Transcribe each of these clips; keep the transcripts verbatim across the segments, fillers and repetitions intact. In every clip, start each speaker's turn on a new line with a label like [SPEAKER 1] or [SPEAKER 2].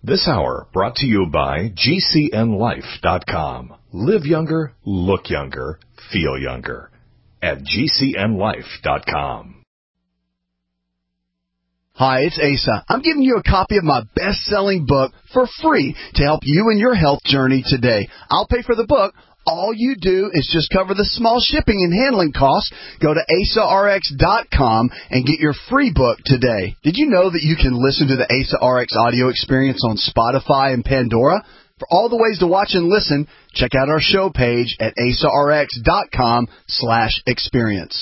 [SPEAKER 1] This hour brought to you by G C N life dot com. Live younger, look younger, feel younger at G C N life dot com.
[SPEAKER 2] Hi, it's Asa. I'm giving you a copy of my best-selling book for free to help you in your health journey today. I'll pay for the book. All you do is just cover the small shipping and handling costs. Go to asa r x dot com and get your free book today. Did you know that you can listen to the Asa R X audio experience on Spotify and Pandora? For all the ways to watch and listen, check out our show page at asa r x dot com slash experience.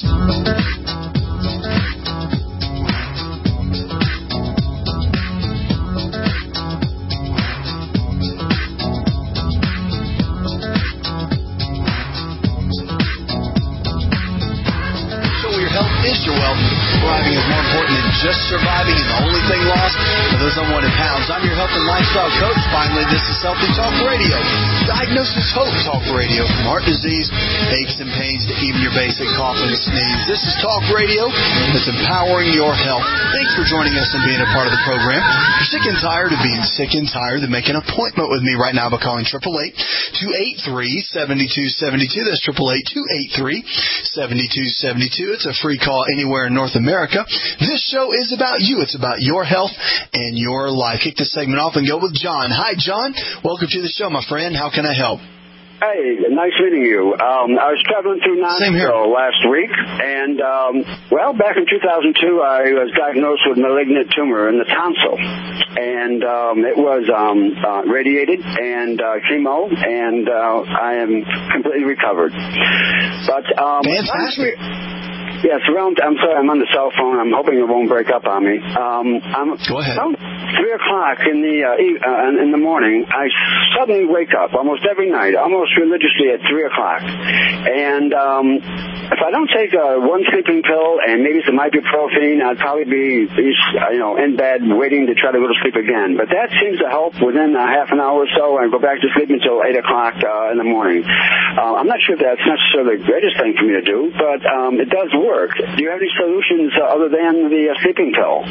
[SPEAKER 2] Your wealth. Thriving is more important than just surviving, and the only thing lost are those unwanted pounds. I'm your health and lifestyle coach. Finally, this is Healthy Talk Radio. Diagnosis Hope Talk Radio. From heart disease, aches and pains, to even your basic cough and sneeze. This is Talk Radio that's empowering your health. Thanks for joining us and being a part of the program. If you're sick and tired of being sick and tired, then make an appointment with me right now by calling eight eight eight, two eight three, seven two seven two. That's eight eight eight, two eight three, seven two seven two. It's a free call anywhere in North America. This show is about you. It's about your health and your life. Kick this segment off and go with John. Hi, John. Welcome to the show, my friend. How can I help?
[SPEAKER 3] Hey, nice meeting you. Um, I was traveling through Knoxville last week, and, um, well, back in two thousand two, I was diagnosed with malignant tumor in the tonsil, and um, it was um, uh, radiated and uh, chemo, and uh, I am completely recovered. But um,
[SPEAKER 2] Fantastic.
[SPEAKER 3] Yes, around, I'm sorry, I'm on the cell phone. I'm hoping it won't break up on me. Um, I'm,
[SPEAKER 2] Go ahead.
[SPEAKER 3] Around three o'clock in the uh, e- uh, in the morning, I suddenly wake up almost every night, almost religiously at three o'clock. And um, if I don't take uh, one sleeping pill and maybe some ibuprofen, I'd probably be, you know, in bed waiting to try to go to sleep again. But that seems to help within a half an hour or so, and I go back to sleep until eight o'clock uh, in the morning. Uh, I'm not sure if that's necessarily the greatest thing for me to do, but um, it does work. Do you have any solutions uh, other than the uh, sleeping pill?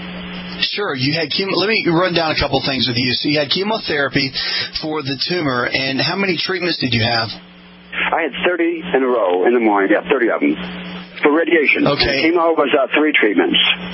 [SPEAKER 2] Sure. You had chemo. Let me run down a couple things with you. So you had chemotherapy for the tumor, and how many treatments did you have?
[SPEAKER 3] I had thirty in a row in the morning. Yeah, thirty of them for radiation.
[SPEAKER 2] Okay.
[SPEAKER 3] And chemo was uh, three treatments.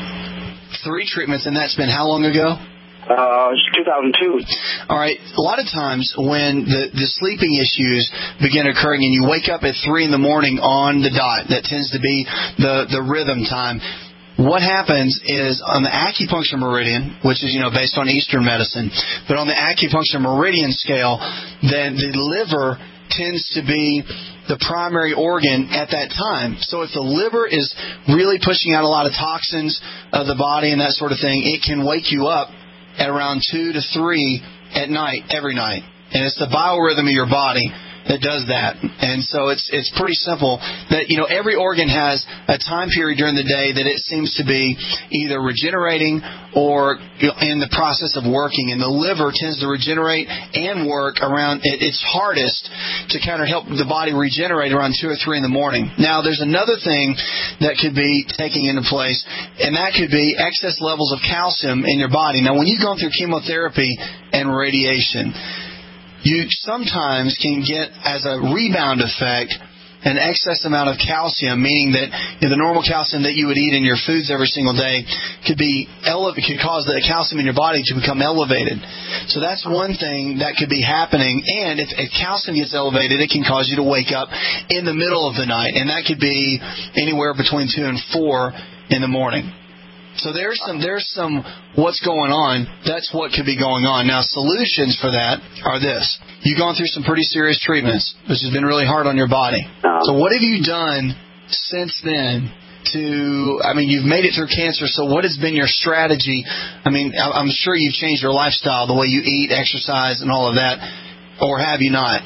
[SPEAKER 2] Three treatments, and that's been how long ago?
[SPEAKER 3] Uh, two thousand two.
[SPEAKER 2] All right. A lot of times when the, the sleeping issues begin occurring and you wake up at three in the morning on the dot, that tends to be the, the rhythm time. What happens is on the acupuncture meridian, which is, you know, based on Eastern medicine, but on the acupuncture meridian scale, then the liver tends to be the primary organ at that time. So if the liver is really pushing out a lot of toxins of the body and that sort of thing, it can wake you up at around two to three at night, every night. And it's the biorhythm of your body that does that. And so it's it's pretty simple that, you know, every organ has a time period during the day that it seems to be either regenerating or, you know, in the process of working. And the liver tends to regenerate and work around, it, it's hardest to kind of help the body regenerate around two or three in the morning. Now, there's another thing that could be taking into place, and that could be excess levels of calcium in your body. Now, when you've gone through chemotherapy and radiation, you sometimes can get, as a rebound effect, an excess amount of calcium, meaning that, you know, the normal calcium that you would eat in your foods every single day could be ele- could cause the calcium in your body to become elevated. So that's one thing that could be happening. And if, if calcium gets elevated, it can cause you to wake up in the middle of the night, and that could be anywhere between two and four in the morning. So there's some, there's some what's going on. That's what could be going on. Now, solutions for that are this. You've gone through some pretty serious treatments, which has been really hard on your body. So what have you done since then to, I mean, you've made it through cancer, so what has been your strategy? I mean, I'm sure you've changed your lifestyle, the way you eat, exercise, and all of that, or have you not?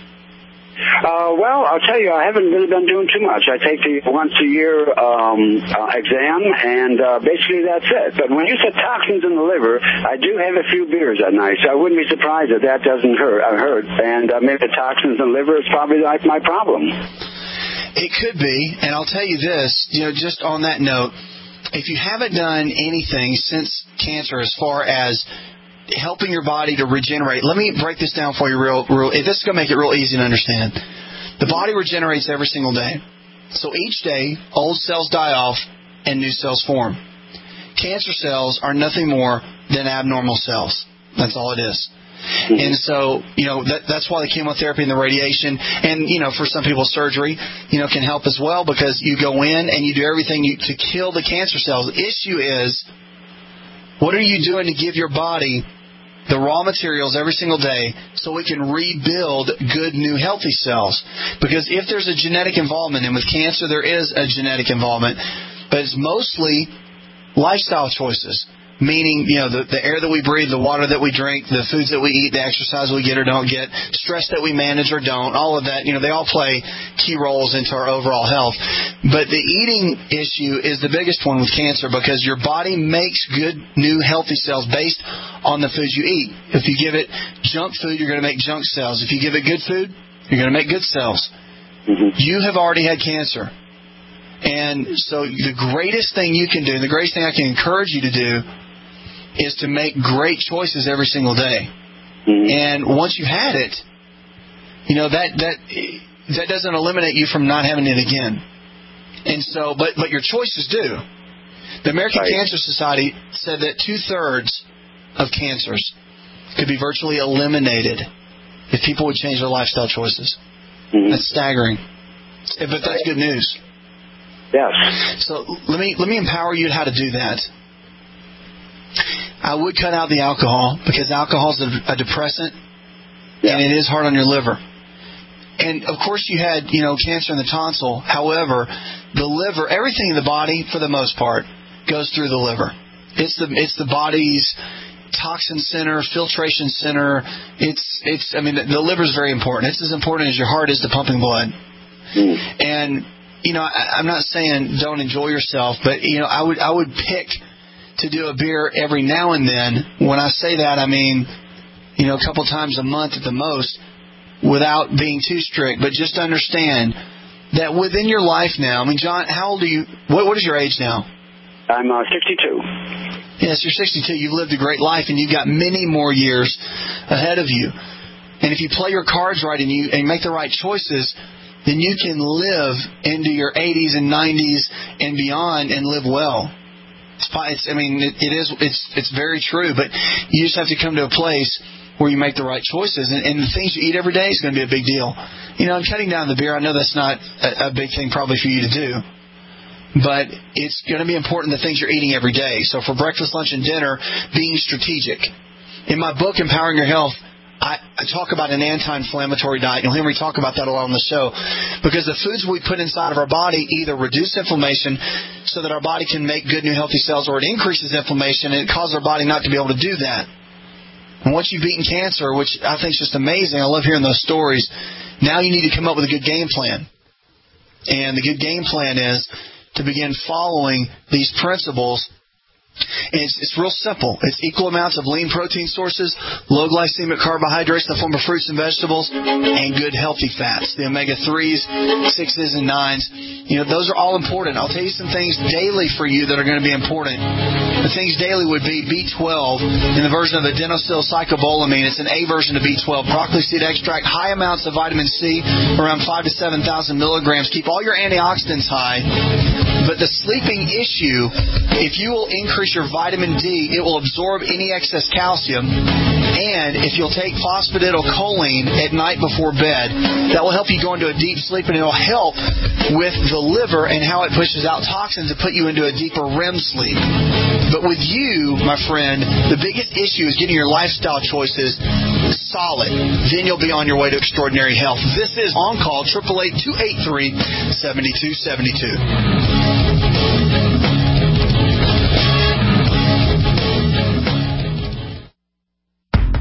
[SPEAKER 3] Uh, well, I'll tell you, I haven't really been doing too much. I take the once-a-year um, uh, exam, and uh, basically that's it. But when you said toxins in the liver, I do have a few beers at night, so I wouldn't be surprised if that doesn't hurt. I hurt, and uh, maybe the toxins in the liver is probably like my problem.
[SPEAKER 2] It could be, and I'll tell you this, you know, just on that note, if you haven't done anything since cancer as far as helping your body to regenerate. Let me break this down for you real, real. This is going to make it real easy to understand. The body regenerates every single day. So each day, old cells die off and new cells form. Cancer cells are nothing more than abnormal cells. That's all it is. And so, you know, that, that's why the chemotherapy and the radiation and, you know, for some people surgery, you know, can help as well because you go in and you do everything you, to kill the cancer cells. The issue is, what are you doing to give your body the raw materials every single day so we can rebuild good, new, healthy cells? Because if there's a genetic involvement, and with cancer there is a genetic involvement, but it's mostly lifestyle choices. Meaning, you know, the, the air that we breathe, the water that we drink, the foods that we eat, the exercise we get or don't get, stress that we manage or don't, all of that, you know, they all play key roles into our overall health. But the eating issue is the biggest one with cancer because your body makes good, new, healthy cells based on the foods you eat. If you give it junk food, you're going to make junk cells. If you give it good food, you're going to make good cells. Mm-hmm. You have already had cancer. And so the greatest thing you can do, and the greatest thing I can encourage you to do, is to make great choices every single day. Mm-hmm. And once you've had it, you know, that that that doesn't eliminate you from not having it again. And so, but but your choices do. The American right. Cancer Society said that two-thirds of cancers could be virtually eliminated if people would change their lifestyle choices. Mm-hmm. That's staggering. But that's good news.
[SPEAKER 3] Yes.
[SPEAKER 2] So let me let me empower you how to do that. I would cut out the alcohol because alcohol is a, a depressant, yeah. and it is hard on your liver. And of course, you had you know cancer in the tonsil. However, the liver, everything in the body, for the most part, goes through the liver. It's the it's the body's toxin center, filtration center. It's it's. I mean, the, the liver is very important. It's as important as your heart is to pumping blood. Mm. And you know, I, I'm not saying don't enjoy yourself, but you know, I would I would pick to do a beer every now and then. When I say that, I mean, you know, a couple times a month at the most, without being too strict. But just understand that within your life now, I mean, John, how old are you? What, what is your age now?
[SPEAKER 3] I'm uh, sixty-two.
[SPEAKER 2] Yes, you're sixty-two. You've lived a great life, and you've got many more years ahead of you. And if you play your cards right and you and make the right choices, then you can live into your eighties and nineties and beyond and live well. It's, I mean, it, it is. It's it's very true. But you just have to come to a place where you make the right choices, and, and the things you eat every day is going to be a big deal. You know, I'm cutting down the beer. I know that's not a, a big thing probably for you to do, but it's going to be important the things you're eating every day. So for breakfast, lunch, and dinner, being strategic. In my book, Empowering Your Health, I, I talk about an anti-inflammatory diet. You'll hear me talk about that a lot on the show. Because the foods we put inside of our body either reduce inflammation so that our body can make good, new, healthy cells, or it increases inflammation and it causes our body not to be able to do that. And once you've beaten cancer, which I think is just amazing, I love hearing those stories, now you need to come up with a good game plan. And the good game plan is to begin following these principles. And it's, it's real simple. It's equal amounts of lean protein sources, low glycemic carbohydrates in the form of fruits and vegetables, and good healthy fats, the omega threes, sixes, and nines. You know, those are all important. I'll tell you some things daily for you that are going to be important. The things daily would be B twelve in the version of adenosylcycobolamine. It's an A version of B twelve. Broccoli seed extract, high amounts of vitamin C, around five to seven thousand milligrams. Keep all your antioxidants high. But the sleeping issue, if you will increase your vitamin D, it will absorb any excess calcium. And if you'll take phosphatidylcholine at night before bed, that will help you go into a deep sleep, and it will help with the liver and how it pushes out toxins to put you into a deeper R E M sleep. But with you, my friend, the biggest issue is getting your lifestyle choices solid. Then you'll be on your way to extraordinary health. This is On Call, eight eight eight, two eight three, seven two seven two.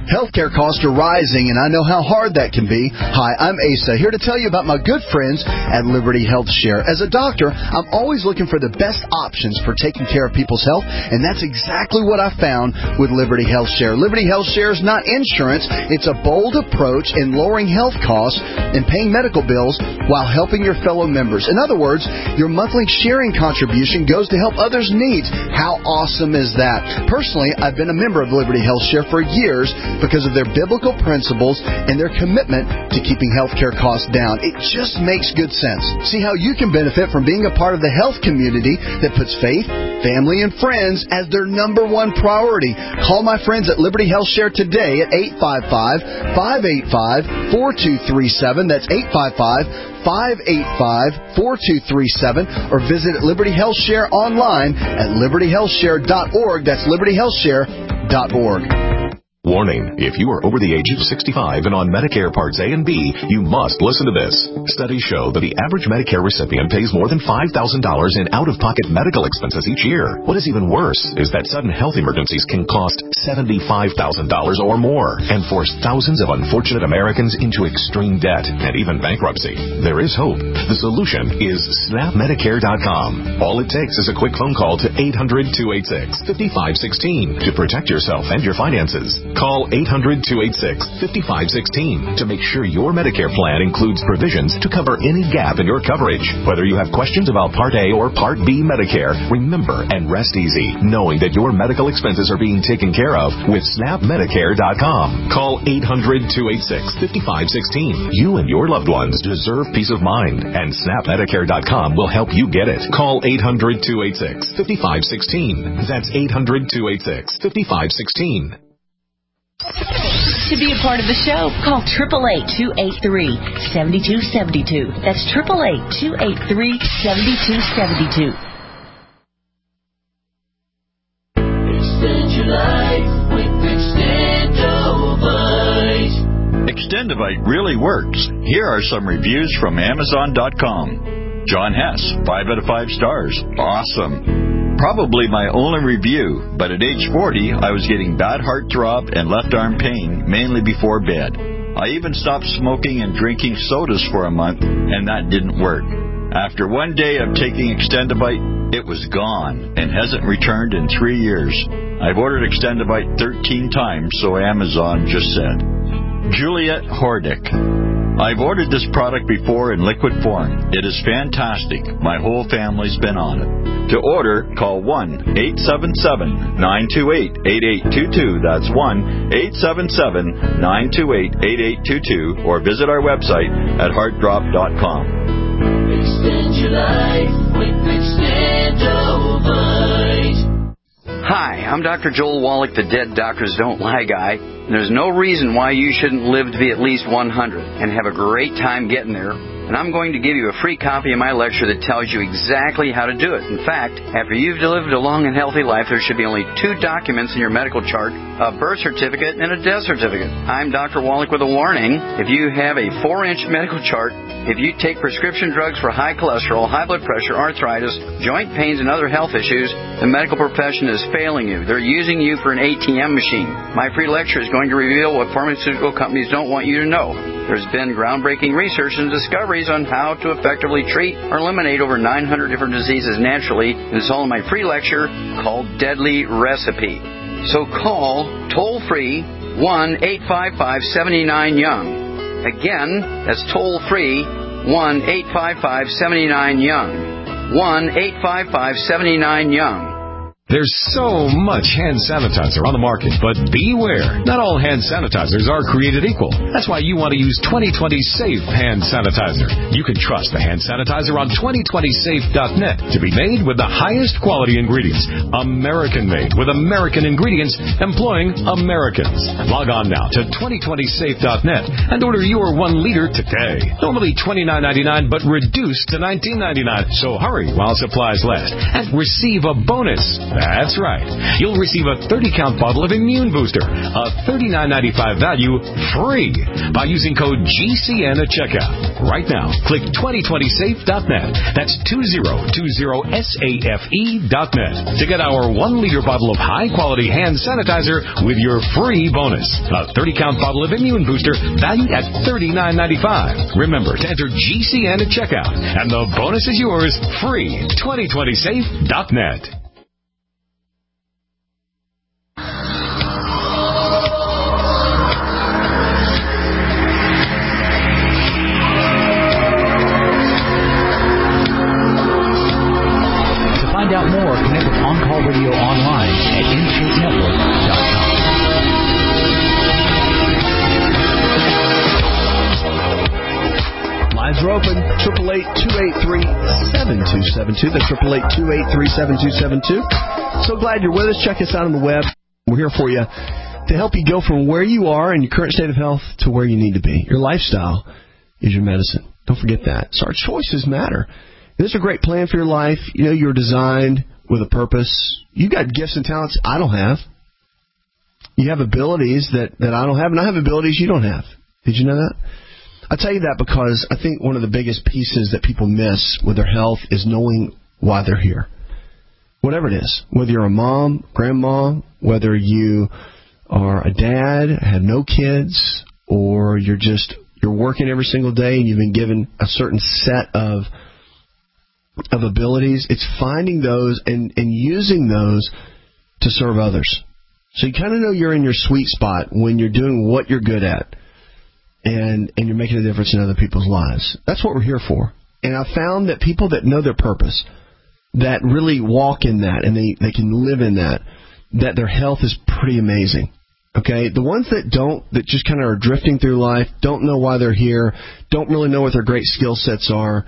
[SPEAKER 2] Healthcare costs are rising, and I know how hard that can be. Hi, I'm Asa, here to tell you about my good friends at Liberty Health Share. As a doctor, I'm always looking for the best options for taking care of people's health, and that's exactly what I found with Liberty Health Share. Liberty Health Share is not insurance. It's a bold approach in lowering health costs and paying medical bills while helping your fellow members. In other words, your monthly sharing contribution goes to help others' needs. How awesome is that? Personally, I've been a member of Liberty Health Share for years because of their biblical principles and their commitment to keeping healthcare costs down. It just makes good sense. See how you can benefit from being a part of the health community that puts faith, family, and friends as their number one priority. Call my friends at Liberty Health Share today at eight five five, five eight five, four two three seven. That's eight five five, five eight five, four two three seven. Or visit Liberty Health Share online at liberty health share dot org. That's liberty health share dot org.
[SPEAKER 1] Warning, if you are over the age of sixty-five and on Medicare Parts A and B, you must listen to this. Studies show that the average Medicare recipient pays more than five thousand dollars in out-of-pocket medical expenses each year. What is even worse is that sudden health emergencies can cost seventy-five thousand dollars or more and force thousands of unfortunate Americans into extreme debt and even bankruptcy. There is hope. The solution is snap medicare dot com. All it takes is a quick phone call to eight hundred, two eight six, five five one six to protect yourself and your finances. Call eight hundred, two eight six, five five one six to make sure your Medicare plan includes provisions to cover any gap in your coverage. Whether you have questions about Part A or Part B Medicare, remember and rest easy knowing that your medical expenses are being taken care of with snap medicare dot com. Call eight hundred, two eight six, five five one six. You and your loved ones deserve peace of mind, and snap medicare dot com will help you get it. Call eight hundred, two eight six, five five one six. That's eight hundred, two eight six, five five one six.
[SPEAKER 4] To be a part of the show, call eight eight eight, two eight three, seven two seven two. That's eight eight eight, two eight three, seven two seven two.
[SPEAKER 5] Extend your life with Extendovite. Extendovite really works. Here are some reviews from Amazon dot com. John Hess, five out of five stars. Awesome. Probably my only review, but at age forty, I was getting bad heart throb and left arm pain, mainly before bed. I even stopped smoking and drinking sodas for a month, and that didn't work. After one day of taking Extendovite, it was gone and hasn't returned in three years. I've ordered Extendovite thirteen times, so Amazon just said. Juliet Hordick. I've ordered this product before in liquid form. It is fantastic. My whole family's been on it. To order, call one eight seven seven, nine two eight, eight eight two two. That's one eight seven seven, nine two eight, eight eight two two. Or visit our website at heart drop dot com. Extend your life with Extendovite.
[SPEAKER 6] Hi, I'm Doctor Joel Wallach, the Dead Doctors Don't Lie guy. And there's no reason why you shouldn't live to be at least one hundred and have a great time getting there. And I'm going to give you a free copy of my lecture that tells you exactly how to do it. In fact, after you've lived a long and healthy life, there should be only two documents in your medical chart, a birth certificate and a death certificate. I'm Doctor Wallach with a warning. If you have a four-inch medical chart, if you take prescription drugs for high cholesterol, high blood pressure, arthritis, joint pains, and other health issues, the medical profession is failing you. They're using you for an A T M machine. My free lecture is going to reveal what pharmaceutical companies don't want you to know. There's been groundbreaking research and discoveries on how to effectively treat or eliminate over nine hundred different diseases naturally. And it's all in my free lecture called Deadly Recipe. So call toll-free one eight five five, seven nine, young. Again, that's toll-free one eight five five, seven nine, young. one eight five five, seven nine, young.
[SPEAKER 1] There's so much hand sanitizer on the market, but beware. Not all hand sanitizers are created equal. That's why you want to use twenty twenty Safe Hand Sanitizer. You can trust the hand sanitizer on twenty twenty safe dot net to be made with the highest quality ingredients. American-made with American ingredients employing Americans. Log on now to twenty twenty safe dot net and order your one liter today. Normally twenty-nine ninety-nine, but reduced to nineteen ninety-nine. So hurry while supplies last and receive a bonus.
[SPEAKER 7] That's right. You'll receive a thirty-count bottle of Immune Booster, a thirty-nine ninety-five value, free by using code G C N at checkout. Right now, click twenty twenty safe dot net. That's two zero two zero safe dot net to get our one-liter bottle of high-quality hand sanitizer with your free bonus. A thirty-count bottle of Immune Booster valued at thirty-nine ninety-five. Remember to enter G C N at checkout, and the bonus is yours free. twenty twenty safe dot net.
[SPEAKER 8] To find out more, connect with On Call Radio online at insert network dot com.
[SPEAKER 9] Lines are open. Triple eight two eight three seven two seven two. That's triple eight two eight three seven two seven two. So glad you're with us. Check us out on the web. We're here for you to help you go from where you are in your current state of health to where you need to be. Your lifestyle is your medicine. Don't forget that. So our choices matter. This is a great plan for your life. You know, you're designed with a purpose. You got gifts and talents I don't have. You have abilities that, that I don't have, and I have abilities you don't have. Did you know that? I tell you that because I think one of the biggest pieces that people miss with their health is knowing why they're here. Whatever it is, whether you're a mom, grandma, whether you are a dad, have no kids, or you're just you're working every single day and you've been given a certain set of of abilities, it's finding those and, and using those to serve others. So you kind of know you're in your sweet spot when you're doing what you're good at. And, and you're making a difference in other people's lives. That's what we're here for. And I've found that people that know their purpose, that really walk in that, and they, they can live in that, that their health is pretty amazing. Okay? The ones that don't, that just kind of are drifting through life, don't know why they're here, don't really know what their great skill sets are,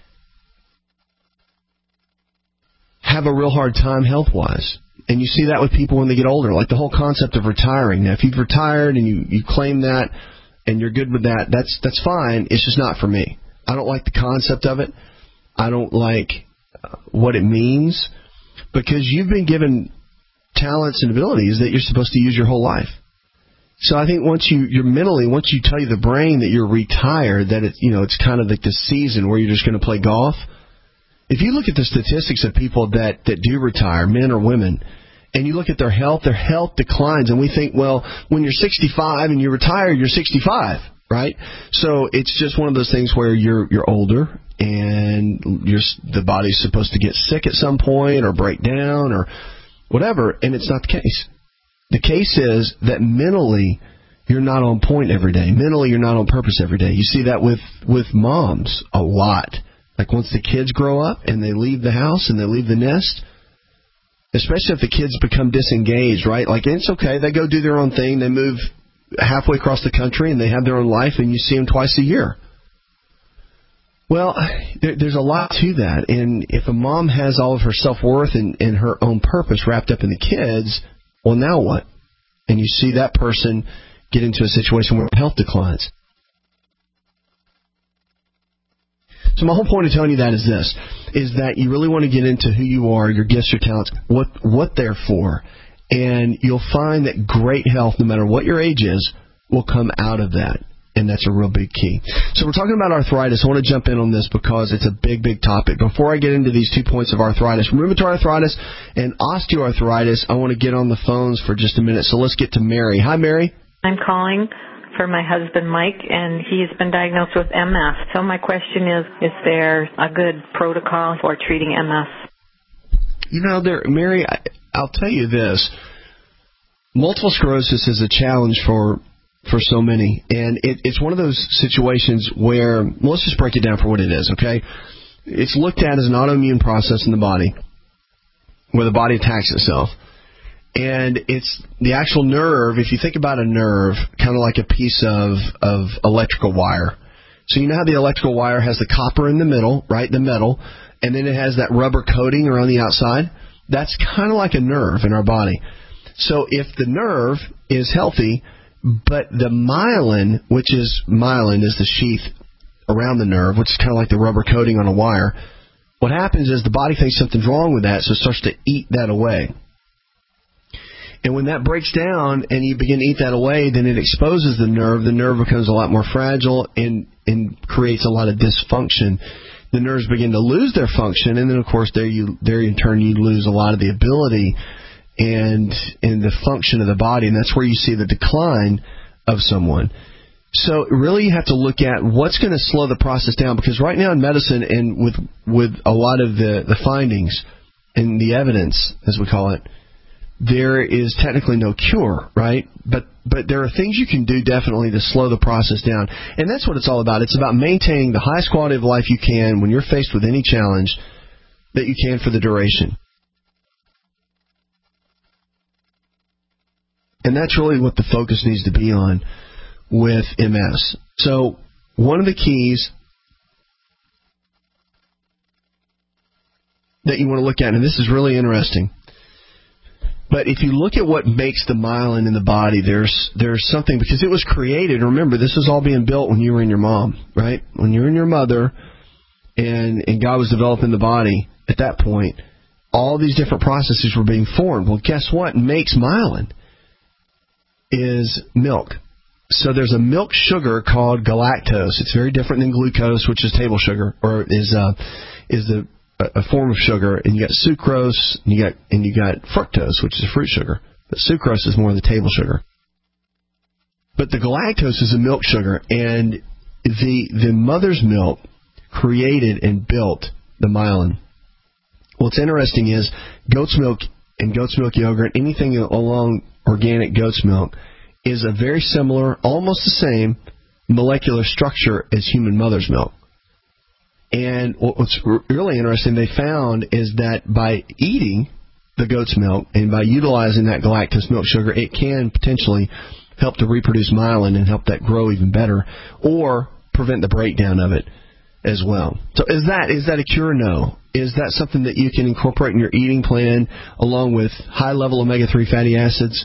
[SPEAKER 9] have a real hard time health-wise. And you see that with people when they get older, like the whole concept of retiring. Now, if you've retired and you, you claim that, and you're good with that, that's that's fine. It's just not for me. I don't like the concept of it. I don't like uh, what it means, because you've been given talents and abilities that you're supposed to use your whole life. So I think once you, you're mentally, once you tell you the brain that you're retired, that it's, you know, it's kind of like the season where you're just going to play golf. If you look at the statistics of people that, that do retire, men or women, and you look at their health, their health declines, and we think, well, when you're sixty-five and you retire, you're sixty-five, right? So it's just one of those things where you're you're older, and you're, the body's supposed to get sick at some point or break down or whatever, and it's not the case. The case is that mentally you're not on point every day. Mentally you're not on purpose every day. You see that with, with moms a lot. Like once the kids grow up and they leave the house and they leave the nest, especially if the kids become disengaged, right? Like, it's okay. They go do their own thing. They move halfway across the country, and they have their own life, and you see them twice a year. Well, there, there's a lot to that. And if a mom has all of her self-worth and, and her own purpose wrapped up in the kids, well, now what? And you see that person get into a situation where health declines. So my whole point of telling you that is this, is that you really want to get into who you are, your gifts, your talents, what what they're for. And you'll find that great health, no matter what your age is, will come out of that. And that's a real big key. So we're talking about arthritis. I want to jump in on this because it's a big, big topic. Before I get into these two points of arthritis, rheumatoid arthritis and osteoarthritis, I want to get on the phones for just a minute. So let's get to Mary. Hi, Mary.
[SPEAKER 10] I'm calling for my husband, Mike, and he's been diagnosed with M S. So my question is, is there a good protocol for treating M S?
[SPEAKER 9] You know, there, Mary, I, I'll tell you this. Multiple sclerosis is a challenge for for so many, and it, it's one of those situations where, well, let's just break it down for what it is, okay? It's looked at as an autoimmune process in the body where the body attacks itself. And it's the actual nerve, if you think about a nerve, kind of like a piece of, of electrical wire. So you know how the electrical wire has the copper in the middle, right, the metal, and then it has that rubber coating around the outside? That's kind of like a nerve in our body. So if the nerve is healthy, but the myelin, which is myelin is the sheath around the nerve, which is kind of like the rubber coating on a wire, what happens is the body thinks something's wrong with that, so it starts to eat that away. And when that breaks down and you begin to eat that away, then it exposes the nerve. The nerve becomes a lot more fragile and, and creates a lot of dysfunction. The nerves begin to lose their function, and then, of course, there you there in turn you lose a lot of the ability and and the function of the body, and that's where you see the decline of someone. So really you have to look at what's going to slow the process down, because right now in medicine and with with a lot of the, the findings and the evidence, as we call it, there is technically no cure, right? But but there are things you can do definitely to slow the process down. And that's what it's all about. It's about maintaining the highest quality of life you can when you're faced with any challenge that you can for the duration. And that's really what the focus needs to be on with M S. So one of the keys that you want to look at, and this is really interesting, but if you look at what makes the myelin in the body, there's there's something, because it was created. Remember, this was all being built when you were in your mom, right? When you were in your mother, and and God was developing the body at that point, all these different processes were being formed. Well, guess what makes myelin? Is milk. So there's a milk sugar called galactose. It's very different than glucose, which is table sugar, or is uh, is the a form of sugar. And you got sucrose, and you got and you got fructose, which is a fruit sugar. But sucrose is more the table sugar. But the galactose is a milk sugar, and the the mother's milk created and built the myelin. What's interesting is goat's milk and goat's milk yogurt, anything along organic goat's milk, is a very similar, almost the same molecular structure as human mother's milk. And what's really interesting they found is that by eating the goat's milk and by utilizing that galactose milk sugar, it can potentially help to reproduce myelin and help that grow even better, or prevent the breakdown of it as well. So is that is that a cure? No. Is that something that you can incorporate in your eating plan along with high-level omega three fatty acids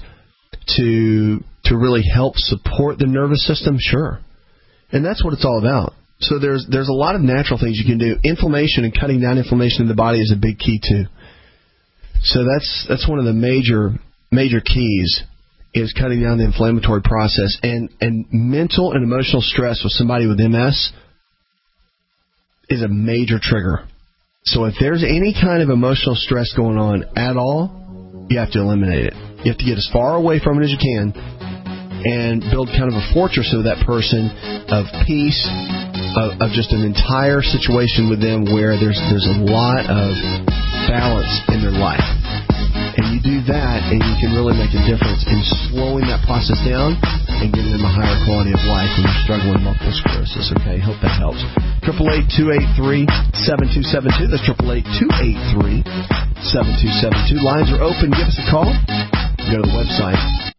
[SPEAKER 9] to to really help support the nervous system? Sure. And that's what it's all about. So there's there's a lot of natural things you can do. Inflammation and cutting down inflammation in the body is a big key too. So that's that's one of the major major keys, is cutting down the inflammatory process. And, and mental and emotional stress with somebody with M S is a major trigger. So if there's any kind of emotional stress going on at all, you have to eliminate it. You have to get as far away from it as you can and build kind of a fortress of that person of peace, of, of just an entire situation with them where there's there's a lot of balance in their life. And you do that, and you can really make a difference in slowing that process down and giving them a higher quality of life when you're struggling with multiple sclerosis. Okay, hope that helps. eight eight eight, two eight three, seven two seven two. That's eight eight eight, two eight three, seven two seven two. Lines are open. Give us a call. Go to the website.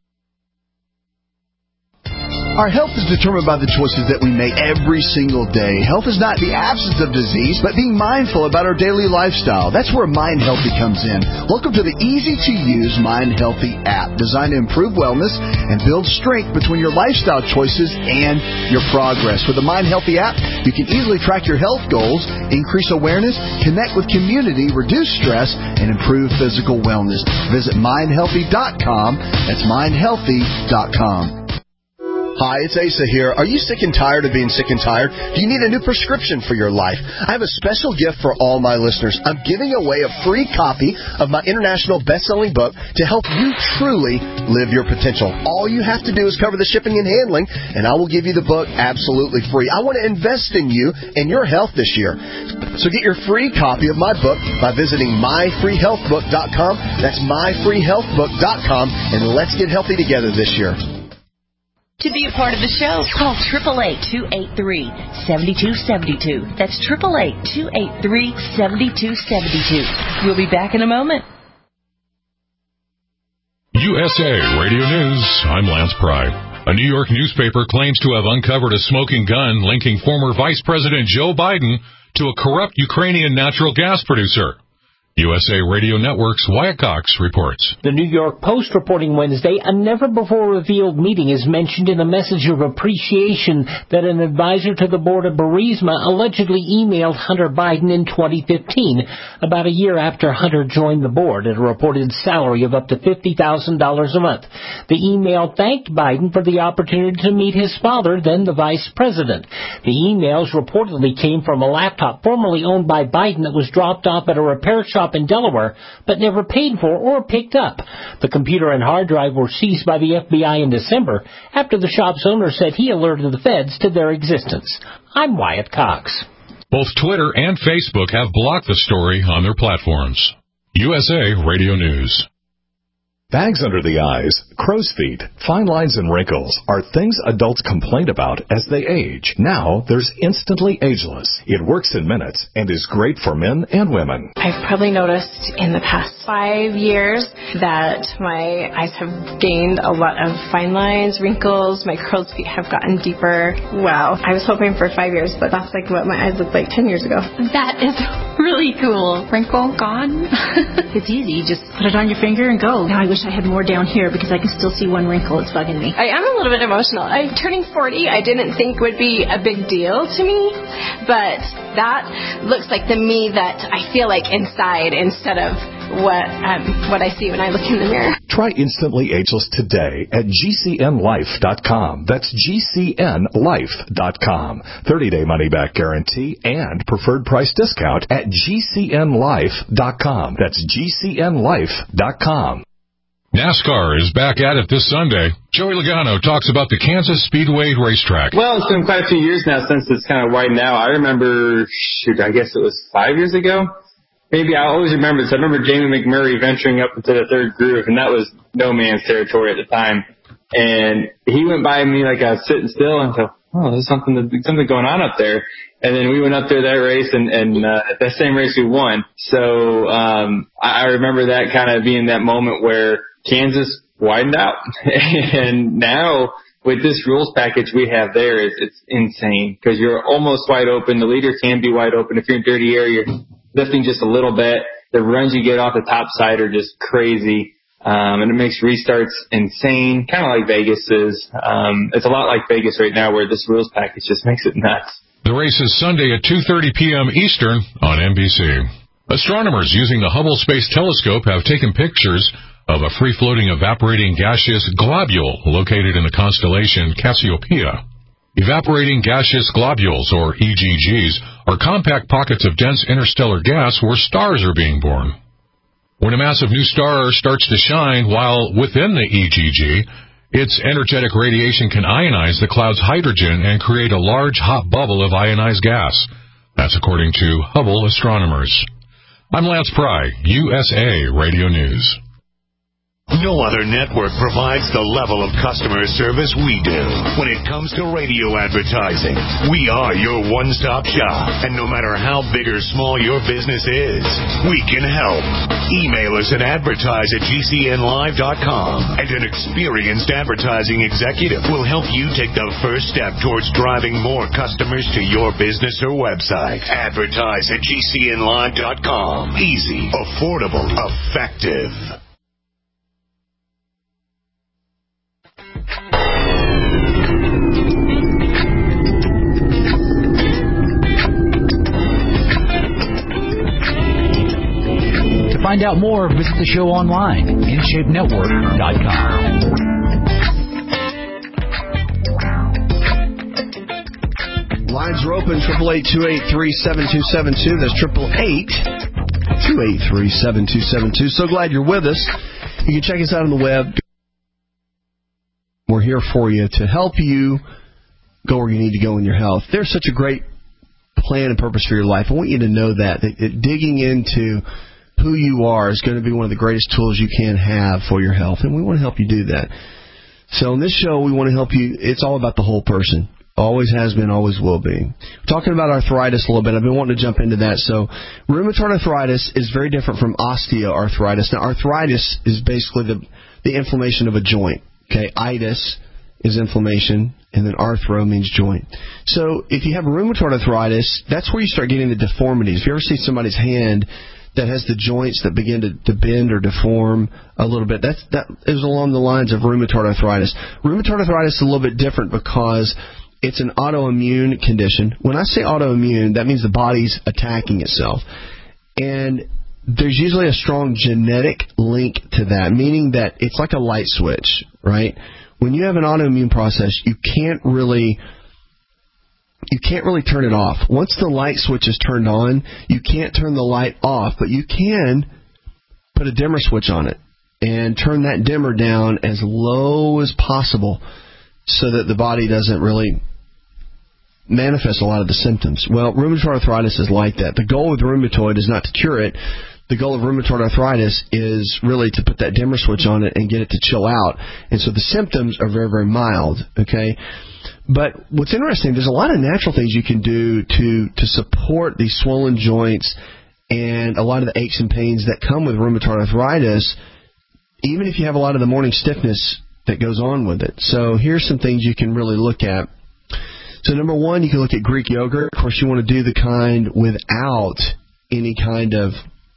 [SPEAKER 11] Our health is determined by the choices that we make every single day. Health is not the absence of disease, but being mindful about our daily lifestyle. That's where Mind Healthy comes in. Welcome to the easy-to-use Mind Healthy app, designed to improve wellness and build strength between your lifestyle choices and your progress. With the Mind Healthy app, you can easily track your health goals, increase awareness, connect with community, reduce stress, and improve physical wellness. Visit mind healthy dot com. That's mind healthy dot com. Hi, it's Asa here. Are you sick and tired of being sick and tired? Do you need a new prescription for your life? I have a special gift for all my listeners. I'm giving away a free copy of my international best-selling book to help you truly live your potential. All you have to do is cover the shipping and handling, and I will give you the book absolutely free. I want to invest in you and your health this year. So get your free copy of my book by visiting my free health book dot com. That's my free health book dot com, and let's get healthy together this year.
[SPEAKER 4] To be a part of the show, call eight eight eight, two eight three, seven two seven two. That's eight eight eight, two eight three, seven two seven two. We'll be back in a moment.
[SPEAKER 12] U S A Radio News, I'm Lance Pry. A New York newspaper claims to have uncovered a smoking gun linking former Vice President Joe Biden to a corrupt Ukrainian natural gas producer. U S A Radio Network's Wyatt Cox reports.
[SPEAKER 13] The New York Post reporting Wednesday, a never-before-revealed meeting is mentioned in a message of appreciation that an advisor to the board of Burisma allegedly emailed Hunter Biden in twenty fifteen, about a year after Hunter joined the board at a reported salary of up to fifty thousand dollars a month. The email thanked Biden for the opportunity to meet his father, then the vice president. The emails reportedly came from a laptop formerly owned by Biden that was dropped off at a repair shop in Delaware, but never paid for or picked up. The computer and hard drive were seized by the F B I in December after the shop's owner said he alerted the feds to their existence. I'm Wyatt Cox.
[SPEAKER 12] Both Twitter and Facebook have blocked the story on their platforms. U S A Radio News.
[SPEAKER 1] Bags under the eyes, crow's feet, fine lines and wrinkles are things adults complain about as they age. Now there's Instantly Ageless. It works in minutes and is great for men and women.
[SPEAKER 14] I've probably noticed in the past five years that my eyes have gained a lot of fine lines, wrinkles, my crow's feet have gotten deeper. Wow. I was hoping for five years, but that's like what my eyes looked like ten years ago.
[SPEAKER 15] That is really cool. Wrinkle gone. It's easy. You just put it on your finger and go. Now I wish I had more down here because I can still see one wrinkle. It's bugging me.
[SPEAKER 14] I am a little bit emotional. I'm turning forty. I didn't think would be a big deal to me, but that looks like the me that I feel like inside instead of what um, what I see when I look in the mirror.
[SPEAKER 1] Try Instantly Ageless today at G C N life dot com. That's G C N life dot com. thirty-day money-back guarantee and preferred price discount at G C N life dot com. That's G C N life dot com.
[SPEAKER 12] NASCAR is back at it this Sunday. Joey Logano talks about the Kansas Speedway racetrack.
[SPEAKER 16] Well, it's been quite a few years now since it's kind of widened out. I remember, shoot, I guess it was five years ago. Maybe I always remember this. I remember Jamie McMurray venturing up into the third groove, and that was no man's territory at the time. And he went by me like I was sitting still and thought, oh, there's something something going on up there. And then we went up there that race, and, and uh, that same race we won. So um, I, I remember that kind of being that moment where Kansas widened out. And now with this rules package we have there, it's, it's insane because you're almost wide open. The leader can be wide open. If you're in dirty air, you're lifting just a little bit. The runs you get off the top side are just crazy. Um, and it makes restarts insane, kind of like Vegas is. Um, it's a lot like Vegas right now where this rules package just makes it nuts.
[SPEAKER 12] The race is Sunday at two thirty p.m. Eastern on N B C. Astronomers using the Hubble Space Telescope have taken pictures of a free-floating evaporating gaseous globule located in the constellation Cassiopeia. Evaporating gaseous globules, or E G Gs, are compact pockets of dense interstellar gas where stars are being born. When a massive new star starts to shine while within the E G G, its energetic radiation can ionize the cloud's hydrogen and create a large hot bubble of ionized gas. That's according to Hubble astronomers. I'm Lance Pry, U S A Radio News.
[SPEAKER 17] No other network provides the level of customer service we do. When it comes to radio advertising, we are your one-stop shop. And no matter how big or small your business is, we can help. Email us at advertise at G C N live dot com, and an experienced advertising executive will help you take the first step towards driving more customers to your business or website. Advertise at G C N live dot com. Easy, affordable, effective.
[SPEAKER 8] To find out more, visit the show online, in shape network dot com.
[SPEAKER 9] Lines are open, triple eight two eight three seven two seven two. That's triple eight two eight three seven two seven two. So glad you're with us. You can check us out on the web. We're here for you to help you go where you need to go in your health. There's such a great plan and purpose for your life. I want you to know that, that, that digging into who you are is going to be one of the greatest tools you can have for your health, and we want to help you do that. So in this show, we want to help you. It's all about the whole person. Always has been, always will be. We're talking about arthritis a little bit. I've been wanting to jump into that. So rheumatoid arthritis is very different from osteoarthritis. Now, arthritis is basically the, the inflammation of a joint. Okay, itis is inflammation, and then arthro means joint. So if you have rheumatoid arthritis, that's where you start getting the deformities. If you ever see somebody's hand that has the joints that begin to, to bend or deform a little bit. That's, that is along the lines of rheumatoid arthritis. Rheumatoid arthritis is a little bit different because it's an autoimmune condition. When I say autoimmune, that means the body's attacking itself. And there's usually a strong genetic link to that, meaning that it's like a light switch, right? When you have an autoimmune process, you can't really... You can't really turn it off. Once the light switch is turned on, you can't turn the light off, but you can put a dimmer switch on it and turn that dimmer down as low as possible so that the body doesn't really manifest a lot of the symptoms. Well, rheumatoid arthritis is like that. The goal with rheumatoid is not to cure it. The goal of rheumatoid arthritis is really to put that dimmer switch on it and get it to chill out. And so the symptoms are very, very mild, okay? But what's interesting, there's a lot of natural things you can do to, to support these swollen joints and a lot of the aches and pains that come with rheumatoid arthritis, even if you have a lot of the morning stiffness that goes on with it. So here's some things you can really look at. So number one, you can look at Greek yogurt. Of course, you want to do the kind without any kind of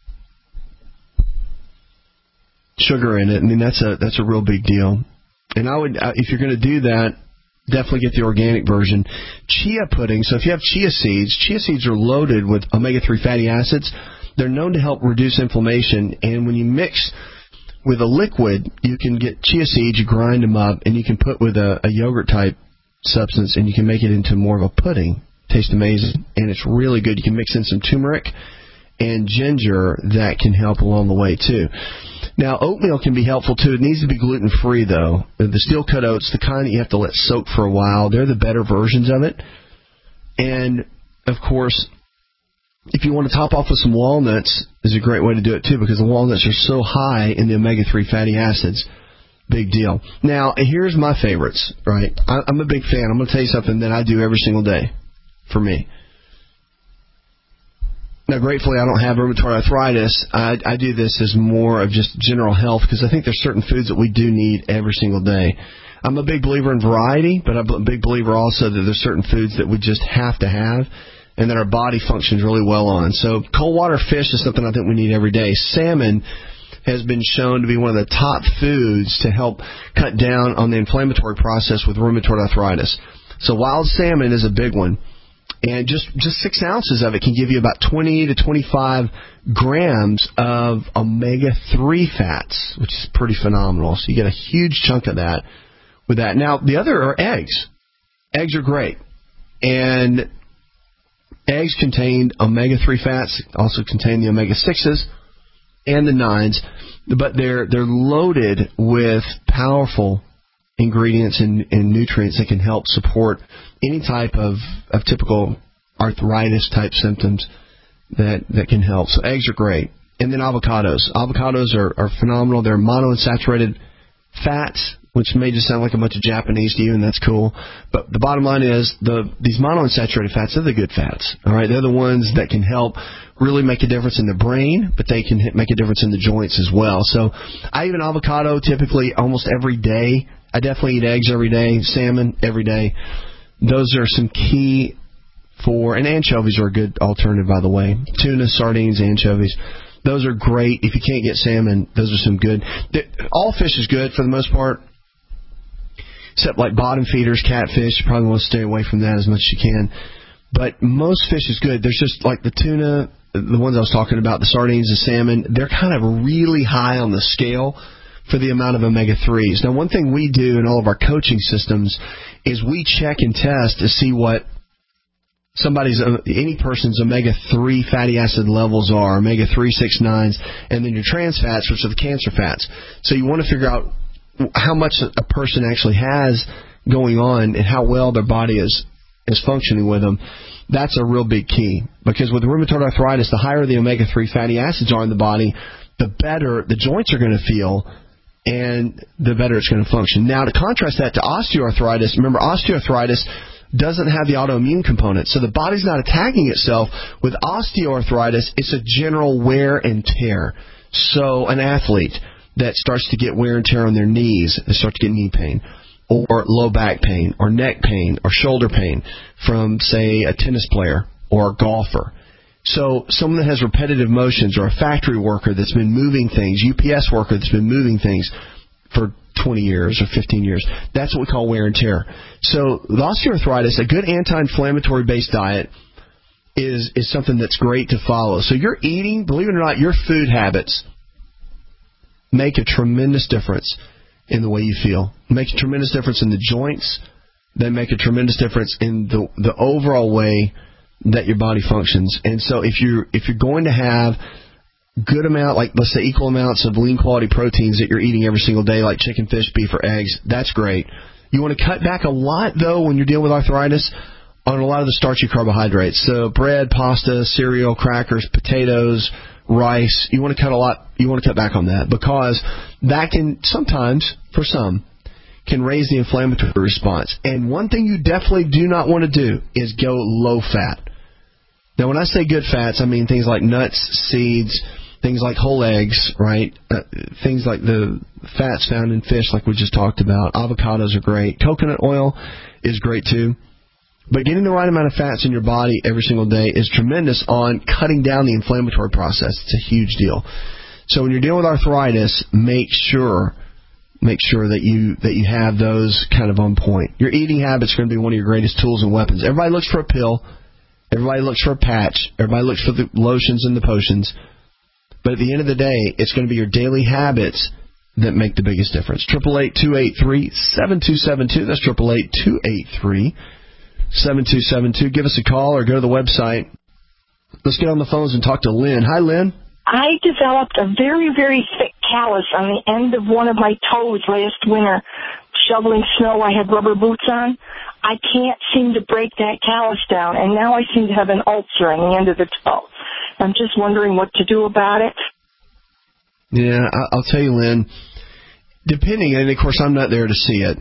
[SPEAKER 9] sugar in it. I mean, that's a that's a real big deal. And I would, if you're going to do that, definitely get the organic version. Chia pudding. So if you have chia seeds, chia seeds are loaded with omega three fatty acids. They're known to help reduce inflammation. And when you mix with a liquid, you can get chia seeds, you grind them up, and you can put with a, a yogurt type substance, and you can make it into more of a pudding. Tastes amazing, and it's really good. You can mix in some turmeric and ginger. That can help along the way too. Now, oatmeal can be helpful too. It needs to be gluten-free though. The steel cut oats, the kind that you have to let soak for a while, they're the better versions of it. And of course, if you want to top off with some walnuts, is a great way to do it too, because the walnuts are so high in the omega three fatty acids. Big deal. Now, here's my favorites, right? I, I'm a big fan. I'm going to tell you something that I do every single day for me. Now, gratefully, I don't have rheumatoid arthritis. I, I do this as more of just general health because I think there's certain foods that we do need every single day. I'm a big believer in variety, but I'm a big believer also that there's certain foods that we just have to have and that our body functions really well on. So cold water fish is something I think we need every day. Salmon has been shown to be one of the top foods to help cut down on the inflammatory process with rheumatoid arthritis. So wild salmon is a big one. And just, just six ounces of it can give you about twenty to twenty-five grams of omega three fats, which is pretty phenomenal. So you get a huge chunk of that with that. Now, the other are eggs. Eggs are great. And eggs contain omega three fats, also contain the omega sixes and the nines, but they're they're loaded with powerful ingredients and, and nutrients that can help support any type of, of typical arthritis-type symptoms that, that can help. So eggs are great. And then avocados. Avocados are, are phenomenal. They're monounsaturated fats, which may just sound like a bunch of Japanese to you, and that's cool. But the bottom line is the these monounsaturated fats, they're the good fats. All right, they're the ones that can help really make a difference in the brain, but they can hit, make a difference in the joints as well. So I eat an avocado typically almost every day. I definitely eat eggs every day, salmon every day. Those are some key for, and anchovies are a good alternative, by the way. Tuna, sardines, anchovies. Those are great. If you can't get salmon, those are some good. All fish is good for the most part, except like bottom feeders, catfish. You probably want to stay away from that as much as you can. But most fish is good. There's just like the tuna, the ones I was talking about, the sardines, the salmon, they're kind of really high on the scale for the amount of omega threes. Now, one thing we do in all of our coaching systems is we check and test to see what somebody's, any person's omega three fatty acid levels are, omega three, six, nines, and then your trans fats, which are the cancer fats. So you want to figure out how much a person actually has going on and how well their body is is functioning with them. That's a real big key, because with rheumatoid arthritis, the higher the omega three fatty acids are in the body, the better the joints are going to feel and the better it's going to function. Now, to contrast that to osteoarthritis, remember, osteoarthritis doesn't have the autoimmune component, so the body's not attacking itself. With osteoarthritis, it's a general wear and tear. So an athlete that starts to get wear and tear on their knees, they start to get knee pain, or low back pain, or neck pain, or shoulder pain from, say, a tennis player or a golfer. So someone that has repetitive motions, or a factory worker that's been moving things, U P S worker that's been moving things for twenty years or fifteen years, that's what we call wear and tear. So the osteoarthritis, a good anti-inflammatory based diet is is something that's great to follow. So your eating, believe it or not, your food habits make a tremendous difference in the way you feel. It makes a tremendous difference in the joints. They make a tremendous difference in the the overall way that your body functions. And so if you're if you're going to have good amount, like let's say equal amounts of lean quality proteins that you're eating every single day, like chicken, fish, beef, or eggs, that's great. You want to cut back a lot, though, when you're dealing with arthritis, on a lot of the starchy carbohydrates. So bread, pasta, cereal, crackers, potatoes, rice. You want to cut a lot. You want to cut back on that, because that can sometimes, for some, can raise the inflammatory response. And one thing you definitely do not want to do is go low fat. Now, when I say good fats, I mean things like nuts, seeds, things like whole eggs, right? Uh, things like the fats found in fish, like we just talked about. Avocados are great. Coconut oil is great too. But getting the right amount of fats in your body every single day is tremendous on cutting down the inflammatory process. It's a huge deal. So when you're dealing with arthritis, make sure make sure that you that you have those kind of on point. Your eating habits are going to be one of your greatest tools and weapons. Everybody looks for a pill. Everybody looks for a patch. Everybody looks for the lotions and the potions. But at the end of the day, it's going to be your daily habits that make the biggest difference. eight eight eight, two eight three, seven two seven two. That's eight eight eight, two eight three, seven two seven two. Give us a call or go to the website. Let's get on the phones and talk to Lynn. Hi, Lynn.
[SPEAKER 18] I developed a very, very thick callus on the end of one of my toes last winter. Shoveling snow, I had rubber boots on. I can't seem to break that callus down, and now I seem to have an ulcer on the end of the toe. I'm just wondering what to do about it.
[SPEAKER 9] Yeah, I'll tell you, Lynn, depending, and of course I'm not there to see it,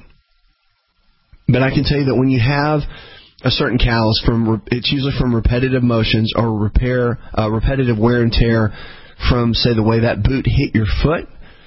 [SPEAKER 9] but I can tell you that when you have a certain callus, from it's usually from repetitive motions or repair, uh, repetitive wear and tear from, say, the way that boot hit your foot.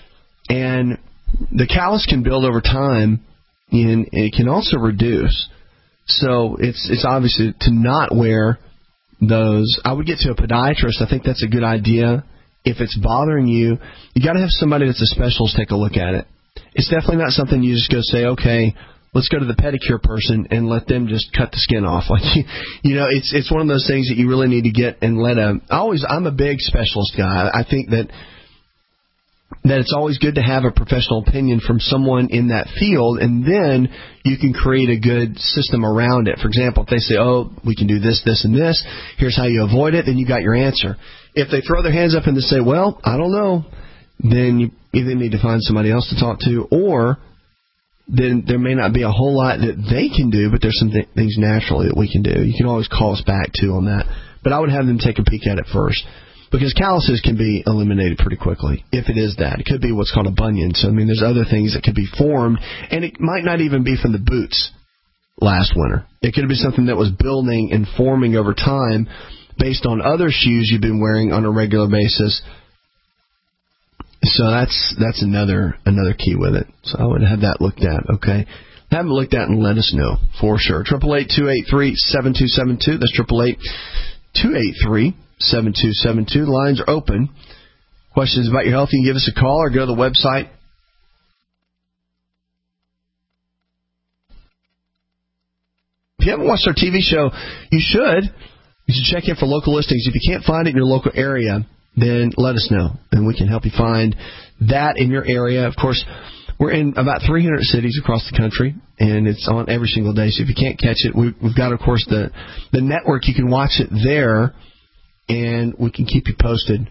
[SPEAKER 9] And the callus can build over time, and it can also reduce. So it's it's obviously to not wear those. I would get to a podiatrist. I think that's a good idea. If it's bothering you, you got to have somebody that's a specialist take a look at it. It's definitely not something you just go say, okay, let's go to the pedicure person and let them just cut the skin off. Like you, you know, it's it's one of those things that you really need to get and let a. I always, I'm a big specialist guy. I think that that it's always good to have a professional opinion from someone in that field, and then you can create a good system around it. For example, if they say, oh, we can do this, this, and this, here's how you avoid it, then you got your answer. If they throw their hands up and they say, well, I don't know, then you either need to find somebody else to talk to, or then there may not be a whole lot that they can do, but there's some th- things naturally that we can do. You can always call us back, too, on that. But I would have them take a peek at it first, because calluses can be eliminated pretty quickly, if it is that. It could be what's called a bunion. So, I mean, there's other things that could be formed, and it might not even be from the boots last winter. It could be something that was building and forming over time based on other shoes you've been wearing on a regular basis. So that's that's another another key with it. So I would have that looked at, okay? Have it looked at and let us know for sure. eight eight eight, two eight three, seven two seven two. That's eight eight eight, two eight three, seven two seven two. The lines are open. Questions about your health, you can give us a call or go to the website. If you haven't watched our T V show, you should. You should check in for local listings. If you can't find it in your local area, then let us know, and we can help you find that in your area. Of course, we're in about three hundred cities across the country, and it's on every single day. So if you can't catch it, we've got, of course, the, the network. You can watch it there, and we can keep you posted.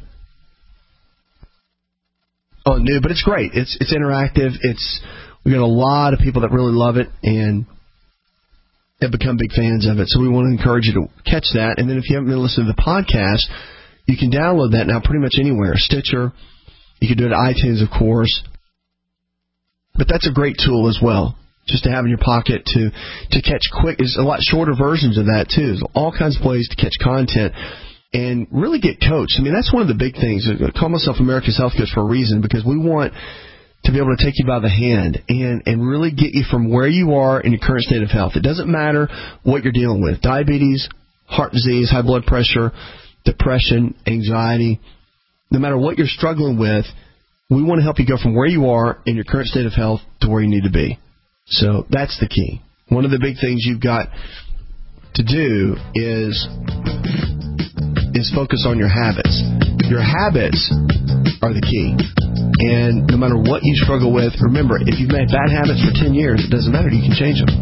[SPEAKER 9] Oh, new, but it's great. It's it's interactive. It's we got a lot of people that really love it, and have become big fans of it. So we want to encourage you to catch that. And then if you haven't been listening to the podcast, you can download that now pretty much anywhere. Stitcher. You can do it at iTunes, of course. But that's a great tool as well, just to have in your pocket to, to catch quick. There's a lot shorter versions of that, too. There's all kinds of ways to catch content and really get coached. I mean, that's one of the big things. I call myself America's Health Coach for a reason, because we want to be able to take you by the hand and, and really get you from where you are in your current state of health. It doesn't matter what you're dealing with. Diabetes, heart disease, high blood pressure, depression, anxiety, no matter what you're struggling with, we want to help you go from where you are in your current state of health to where you need to be. So that's the key. One of the big things you've got to do is is focus on your habits. Your habits are the key. And no matter what you struggle with, remember, if you've made bad habits for ten years, it doesn't matter. You can change them.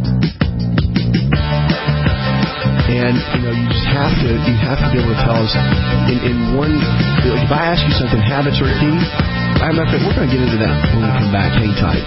[SPEAKER 9] And, you know, you just have to, you have to be able to tell us in, in one, if I ask you something, habits are key, I'm not, we're going to get into that when we come back. Hang tight.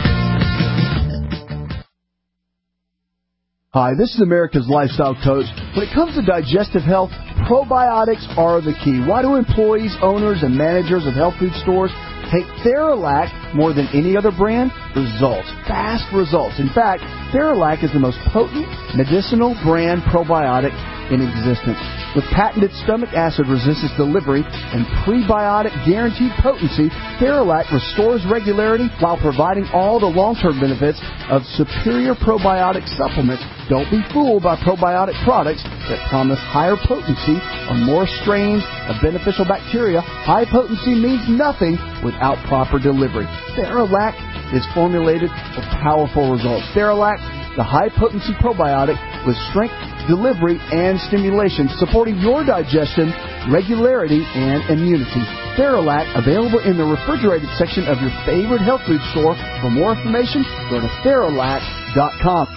[SPEAKER 11] Hi, this is America's Lifestyle Coach. When it comes to digestive health, probiotics are the key. Why do employees, owners, and managers of health food stores take Theralac more than any other brand? Results. Fast results. In fact, Theralac is the most potent medicinal brand probiotic in existence. With patented stomach acid resistance delivery and prebiotic guaranteed potency, Theralac restores regularity while providing all the long-term benefits of superior probiotic supplements. Don't be fooled by probiotic products that promise higher potency or more strains of beneficial bacteria. High potency means nothing without proper delivery. Theralac is formulated for powerful results. Theralac, the high-potency probiotic with strength, delivery, and stimulation, supporting your digestion, regularity, and immunity. Theralac, available in the refrigerated section of your favorite health food store. For more information, go to Theralac dot com.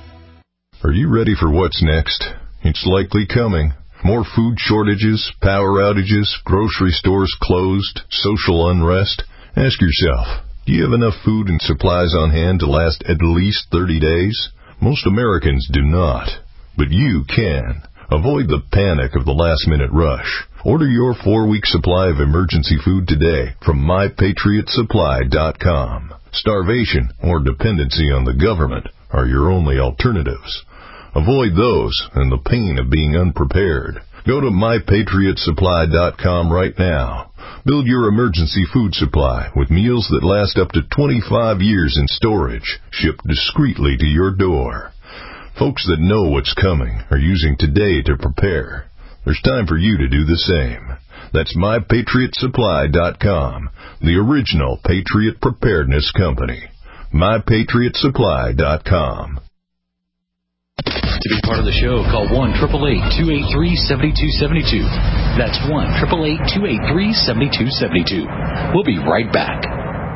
[SPEAKER 19] Are you ready for what's next? It's likely coming. More food shortages, power outages, grocery stores closed, social unrest. Ask yourself, do you have enough food and supplies on hand to last at least thirty days? Most Americans do not, but you can. Avoid the panic of the last-minute rush. Order your four-week supply of emergency food today from my patriot supply dot com. Starvation or dependency on the government are your only alternatives. Avoid those and the pain of being unprepared. Go to my patriot supply dot com right now. Build your emergency food supply with meals that last up to twenty-five years in storage, shipped discreetly to your door. Folks that know what's coming are using today to prepare. There's time for you to do the same. That's my patriot supply dot com, the original Patriot Preparedness Company. my patriot supply dot com.
[SPEAKER 8] To be part of the show, call one eight eight eight, two eight three, seven two seven two. That's one eight eight eight, two eight three, seven two seven two. We'll be right back.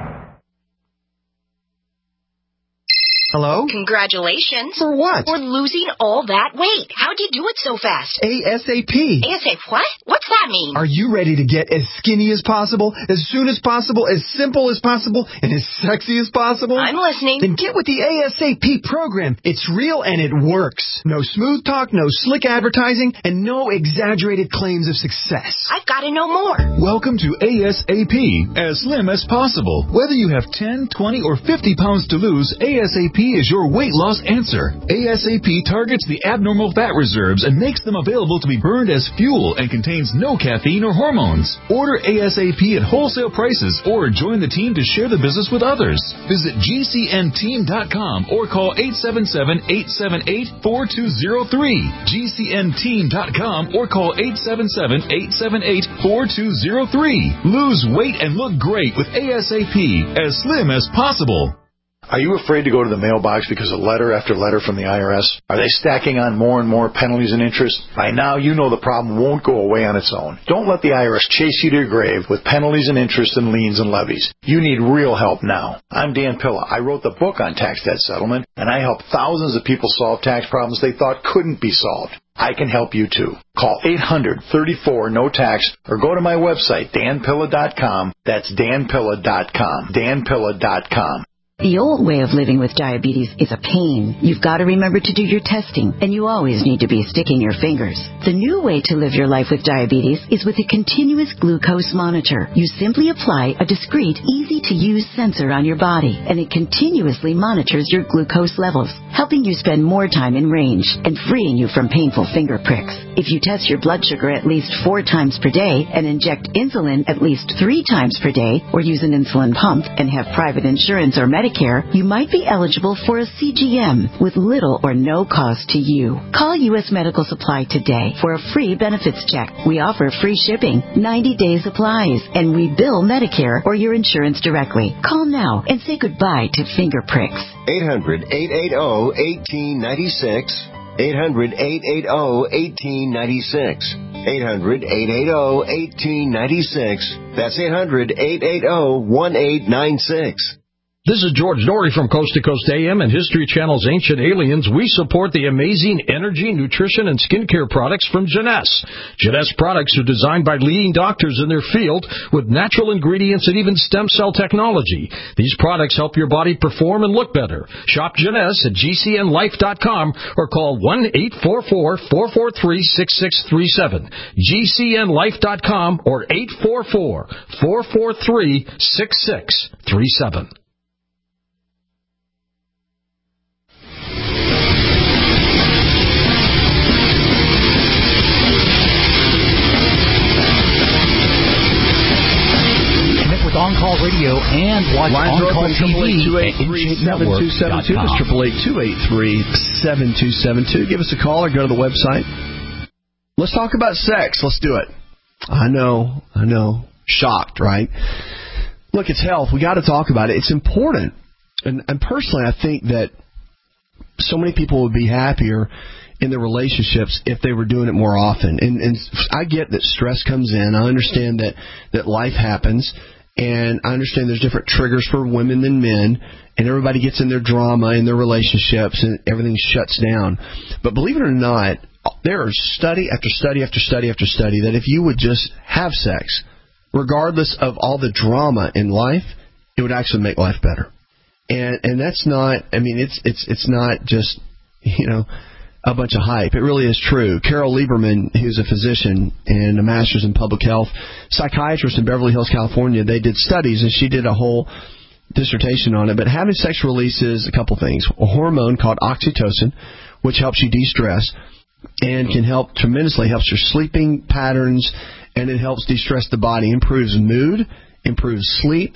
[SPEAKER 20] Hello?
[SPEAKER 21] Congratulations.
[SPEAKER 20] For what?
[SPEAKER 21] For losing all that weight. How'd you do it so fast?
[SPEAKER 20] ASAP.
[SPEAKER 21] ASAP what? What's that mean?
[SPEAKER 20] Are you ready to get as skinny as possible, as soon as possible, as simple as possible, and as sexy as possible?
[SPEAKER 21] I'm listening.
[SPEAKER 20] Then get with the ASAP program. It's real and it works. No smooth talk, no slick advertising, and no exaggerated claims of success.
[SPEAKER 21] I've got to know more.
[SPEAKER 22] Welcome to ASAP, as slim as possible. Whether you have ten, twenty, or fifty pounds to lose, ASAP is your weight loss answer. ASAP targets the abnormal fat reserves and makes them available to be burned as fuel and contains no caffeine or hormones. Order ASAP at wholesale prices or join the team to share the business with others. Visit G C N team dot com or call eight seven seven, eight seven eight, four two zero three. G C N team dot com or call eight seven seven, eight seven eight, four two zero three. Lose weight and look great with ASAP, as slim as possible.
[SPEAKER 23] Are you afraid to go to the mailbox because of letter after letter from the I R S? Are they stacking on more and more penalties and interest? By now, you know the problem won't go away on its own. Don't let the I R S chase you to your grave with penalties and interest and liens and levies. You need real help now. I'm Dan Pilla. I wrote the book on tax debt settlement, and I help thousands of people solve tax problems they thought couldn't be solved. I can help you too. Call eight hundred, thirty-four, no tax or go to my website, Dan Pilla dot com. That's Dan Pilla dot com. Dan Pilla dot com.
[SPEAKER 24] The old way of living with diabetes is a pain. You've got to remember to do your testing, and you always need to be sticking your fingers. The new way to live your life with diabetes is with a continuous glucose monitor. You simply apply a discreet, easy-to-use sensor on your body, and it continuously monitors your glucose levels, helping you spend more time in range and freeing you from painful finger pricks. If you test your blood sugar at least four times per day and inject insulin at least three times per day, or use an insulin pump and have private insurance or Medicare, Medicare, you might be eligible for a C G M with little or no cost to you. Call U S Medical Supply today for a free benefits check. We offer free shipping, ninety-day supplies, and we bill Medicare or your insurance directly. Call now and say goodbye to finger pricks.
[SPEAKER 2] eight hundred, eight eight zero, one eight nine six. eight hundred, eight eight zero, one eight nine six. eight hundred, eight eight zero, one eight nine six. That's eight hundred, eight eight zero, one eight nine six.
[SPEAKER 3] This is George Norrie from Coast to Coast A M and History Channel's Ancient Aliens. We support the amazing energy, nutrition, and skincare products from Jeunesse. Jeunesse products are designed by leading doctors in their field with natural ingredients and even stem cell technology. These products help your body perform and look better. Shop Jeunesse at G C N life dot com or call one eight four four, four four three, six six three seven. G C N life dot com or eight four four, four four three, six six three seven.
[SPEAKER 8] On-Call Radio and watch On-Call T V at in shape network dot com.
[SPEAKER 9] That's triple eight two eight three seven two seven two. Give us a call or go to the website. Let's talk about sex. Let's do it. I know, I know. Shocked, right? Look, it's health. We got to talk about it. It's important. And, and personally, I think that so many people would be happier in their relationships if they were doing it more often. And, and I get that stress comes in. I understand that, that life happens. And I understand there's different triggers for women than men, and everybody gets in their drama in their relationships, and everything shuts down. But believe it or not, there are study after study after study after study that if you would just have sex, regardless of all the drama in life, it would actually make life better. And and that's not, I mean, it's it's it's not just, you know, a bunch of hype. It really is true. Carol Lieberman, who's a physician and a master's in public health, psychiatrist in Beverly Hills, California, they did studies, and she did a whole dissertation on it. But having sex releases a couple things. A hormone called oxytocin, which helps you de-stress and can help tremendously, helps your sleeping patterns, and it helps de-stress the body, improves mood, improves sleep,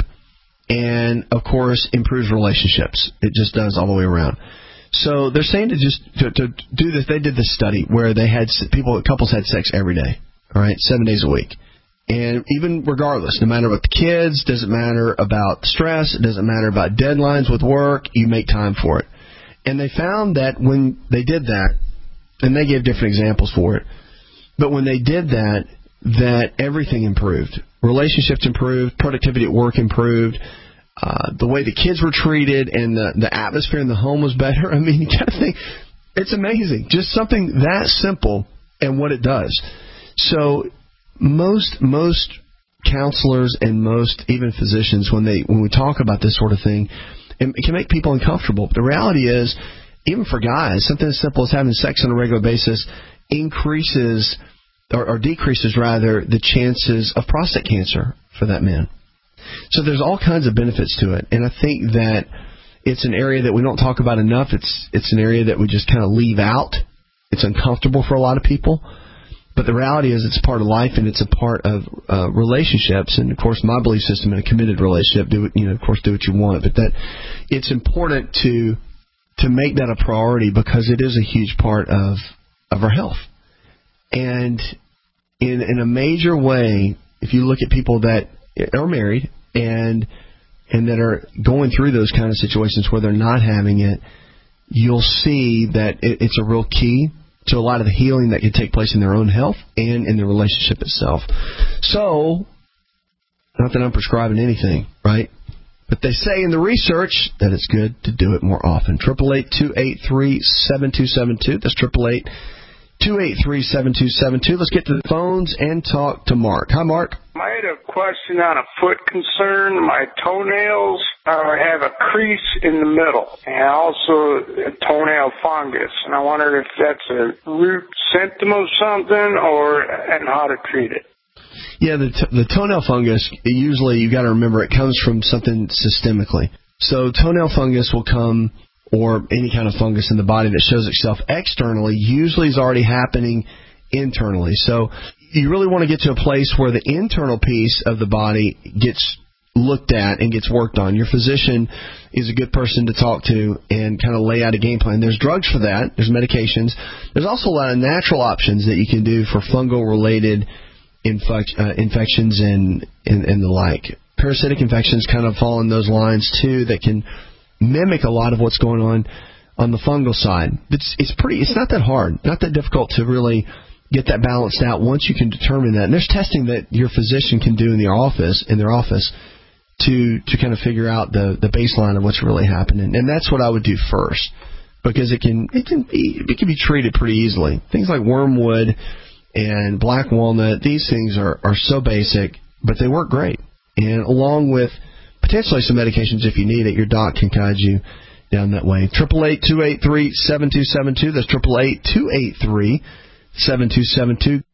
[SPEAKER 9] and, of course, improves relationships. It just does all the way around. So they're saying to just to, to do this. They did this study where they had people, couples had sex every day, all right, seven days a week. And even regardless, no matter what the kids, doesn't matter about stress, it doesn't matter about deadlines with work, you make time for it. And they found that when they did that, and they gave different examples for it, but when they did that, that everything improved. Relationships improved, productivity at work improved, uh, the way the kids were treated, and the, the atmosphere in the home was better. I mean, you got to think, it's amazing. Just something that simple and what it does. So most most counselors and most even physicians, when they when we talk about this sort of thing, it can make people uncomfortable. But the reality is, even for guys, something as simple as having sex on a regular basis increases or, or decreases, rather, the chances of prostate cancer for that man. So there's all kinds of benefits to it. And I think that it's an area that we don't talk about enough. It's it's an area that we just kind of leave out. It's uncomfortable for a lot of people. But the reality is it's a part of life, and it's a part of uh, relationships. And, of course, my belief system in a committed relationship, do it, you know, of course, do what you want. But that it's important to to make that a priority, because it is a huge part of of our health. And in in a major way, if you look at people that are married and and that are going through those kind of situations where they're not having it, you'll see that it, it's a real key to a lot of the healing that can take place in their own health and in the relationship itself. So, not that I'm prescribing anything, right? But they say in the research that it's good to do it more often. triple eight, two eight three, seven two seven two. That's triple eight, two eight three, seven two seven two. Let's get to the phones and talk to Mark. Hi, Mark.
[SPEAKER 5] I had a question on a foot concern. My toenails uh, have a crease in the middle, and also a toenail fungus. And I wondered if that's a root symptom of something, or and how to treat it.
[SPEAKER 9] Yeah, the t- the toenail fungus, usually you got to remember it comes from something systemically. So toenail fungus will come, or any kind of fungus in the body that shows itself externally, usually is already happening internally. So you really want to get to a place where the internal piece of the body gets looked at and gets worked on. Your physician is a good person to talk to and kind of lay out a game plan. There's drugs for that. There's medications. There's also a lot of natural options that you can do for fungal-related infec- uh, infections and, and, and the like. Parasitic infections kind of fall in those lines, too, that can mimic a lot of what's going on on the fungal side. It's, it's pretty. It's not that hard, not that difficult to really get that balanced out once you can determine that. And there's testing that your physician can do in their office, in their office, to to kind of figure out the, the baseline of what's really happening. And that's what I would do first, because it can it can be it can be treated pretty easily. Things like wormwood and black walnut, these things are, are so basic, but they work great. And along with potentially some medications if you need it, your doc can guide you down that way. eight eight eight, two eight three, seven two seven two. That's eight eight eight, two eight three, seven two seven two.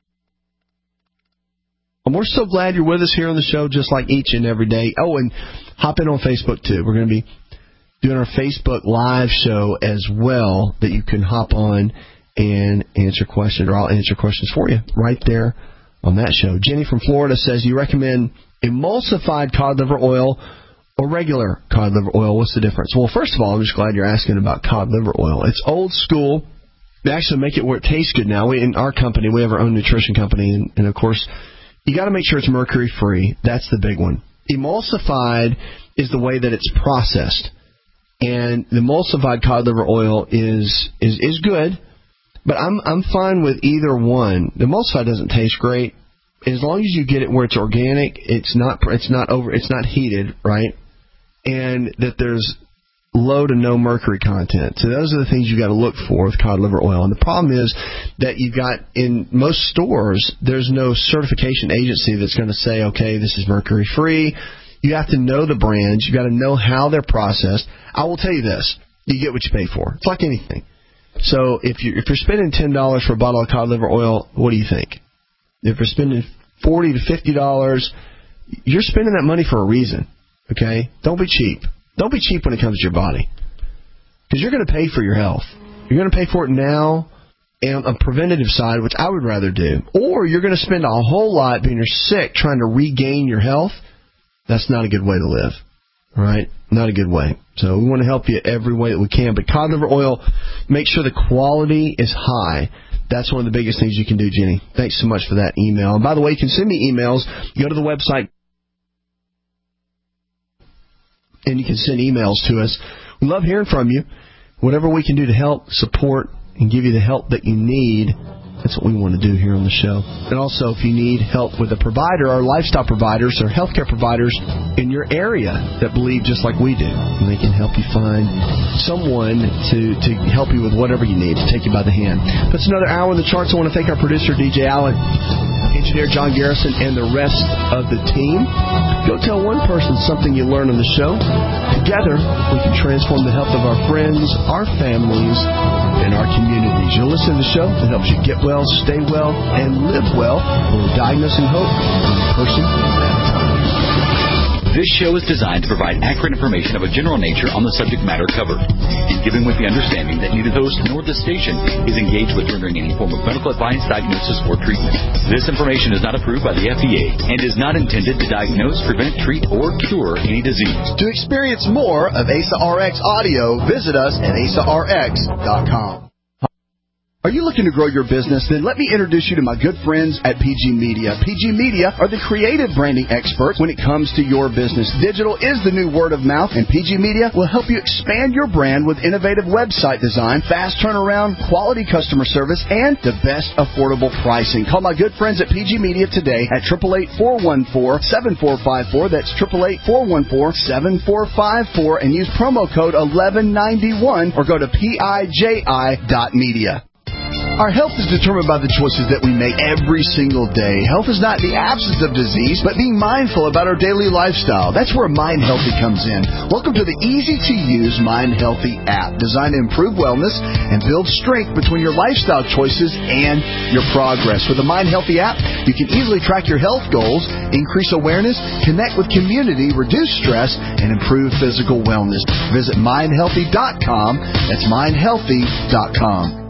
[SPEAKER 9] And we're so glad you're with us here on the show, just like each and every day. Oh, and hop in on Facebook, too. We're going to be doing our Facebook Live show as well, that you can hop on and answer questions, or I'll answer questions for you right there on that show. Jenny from Florida says, you recommend emulsified cod liver oil or regular cod liver oil? What's the difference? Well, first of all, I'm just glad you're asking about cod liver oil. It's old school. They actually make it where it tastes good now. We, in our company, we have our own nutrition company, and, and of course, you got to make sure it's mercury-free. That's the big one. Emulsified is the way that it's processed. And the emulsified cod liver oil is is, is good, but I'm I'm fine with either one. The emulsified doesn't taste great. As long as you get it where it's organic, it's not it's not over it's not heated, right? And that there's low to no mercury content. So those are the things you got to look for with cod liver oil. And the problem is that you've got in most stores, there's no certification agency that's going to say, okay, this is mercury free. You have to know the brands. You got to know how they're processed. I will tell you this: you get what you pay for. It's like anything. So if you if you're spending ten dollars for a bottle of cod liver oil, what do you think? If you're spending forty to fifty dollars, you're spending that money for a reason. Okay, don't be cheap. Don't be cheap when it comes to your body, because you're going to pay for your health. You're going to pay for it now, and a preventative side, which I would rather do, or you're going to spend a whole lot being you're sick trying to regain your health. That's not a good way to live, right? Not a good way. So we want to help you every way that we can. But cod liver oil, make sure the quality is high. That's one of the biggest things you can do, Jenny. Thanks so much for that email. And by the way, you can send me emails. Go to the website, and you can send emails to us. We love hearing from you. Whatever we can do to help, support, and give you the help that you need, that's what we want to do here on the show. And also, if you need help with a provider, our lifestyle providers or healthcare providers in your area that believe just like we do, and they can help you find someone to, to help you with whatever you need, to take you by the hand. That's another hour in the charts. I want to thank our producer, D J Allen, engineer John Garrison, and the rest of the team. Go tell one person something you learned on the show. Together, we can transform the health of our friends, our families, and our communities. You'll listen to the show that helps you get well, stay well, and live well. We're diagnosing hope one person at a time.
[SPEAKER 8] This show is designed to provide accurate information of a general nature on the subject matter covered, and given with the understanding that neither the host nor the station is engaged with rendering any form of medical advice, diagnosis, or treatment. This information is not approved by the F D A and is not intended to diagnose, prevent, treat, or cure any disease.
[SPEAKER 11] To experience more of A S A R X audio, visit us at A S A R X dot com. Are you looking to grow your business? Then let me introduce you to my good friends at P G Media. P G Media are the creative branding experts when it comes to your business. Digital is the new word of mouth, and P G Media will help you expand your brand with innovative website design, fast turnaround, quality customer service, and the best affordable pricing. Call my good friends at P G Media today at eight eight eight, four one four, seven four five four. That's eight eight eight, four one four, seven four five four, and use promo code eleven ninety-one or go to P I J I dot media. Our health is determined by the choices that we make every single day. Health is not the absence of disease, but being mindful about our daily lifestyle. That's where Mind Healthy comes in. Welcome to the easy-to-use Mind Healthy app, designed to improve wellness and build strength between your lifestyle choices and your progress. With the Mind Healthy app, you can easily track your health goals, increase awareness, connect with community, reduce stress, and improve physical wellness. Visit mind healthy dot com. That's mind healthy dot com.